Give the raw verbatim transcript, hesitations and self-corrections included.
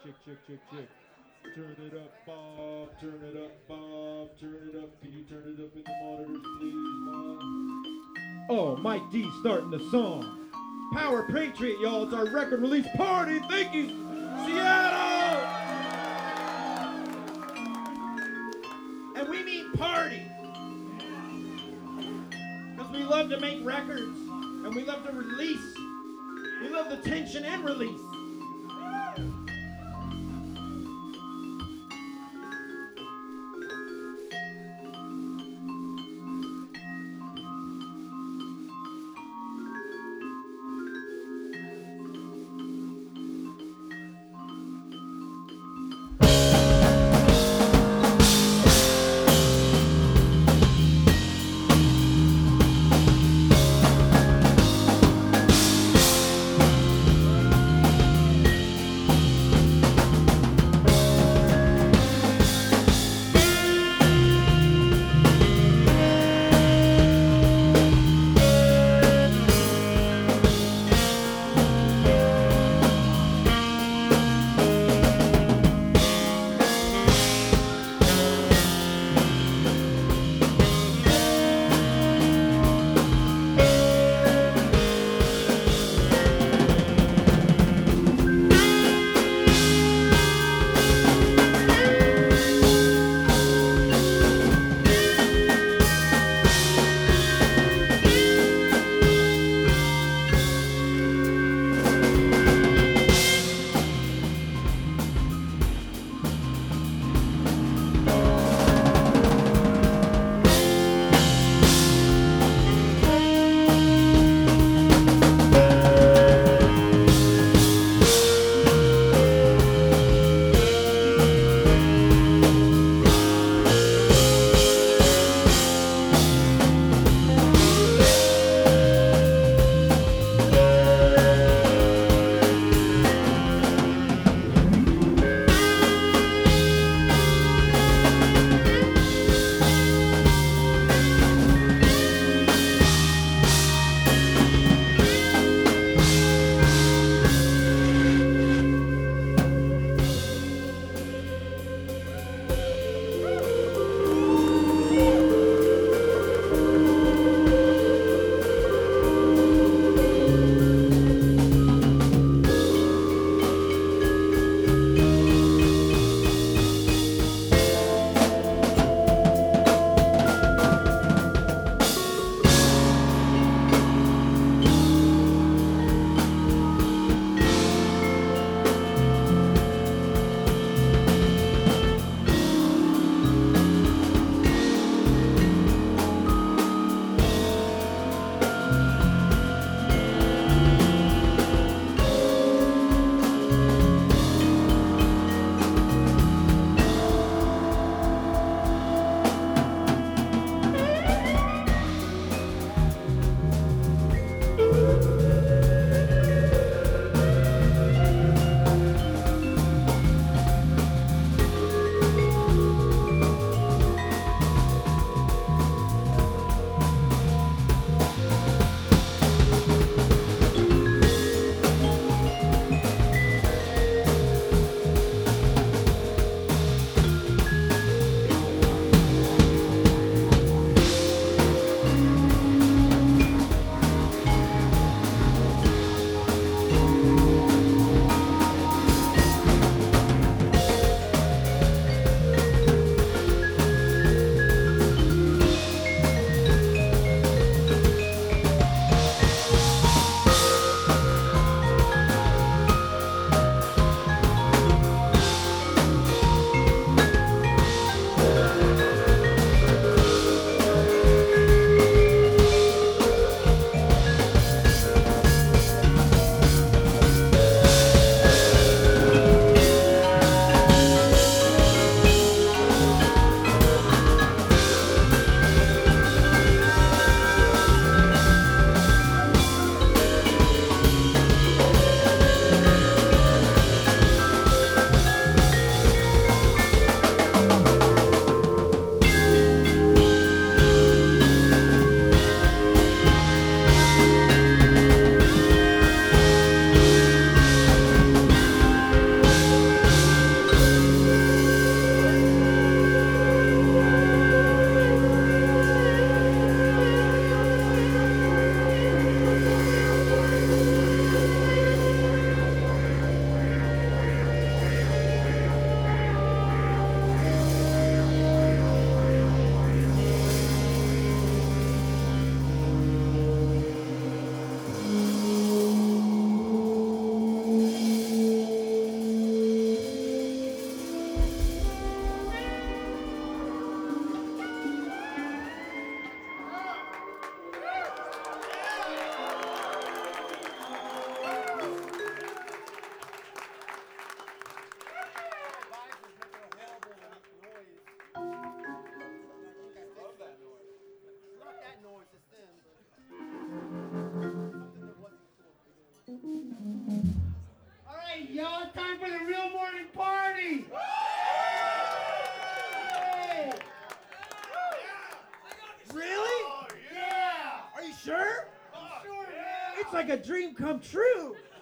check, check, check, check. Turn it up, Bob. Turn it up, Bob. Turn it up. Can you turn it up in the monitors, please, Bob? Oh, Mike D starting the song. Power Patriot, y'all. It's our record release party. Thank you, Seattle. And we mean party. Because we love to make records. And we love to release. We love the tension and release. Hey! Really? Yeah! Are you sure? Sure, man! It's like a dream come true.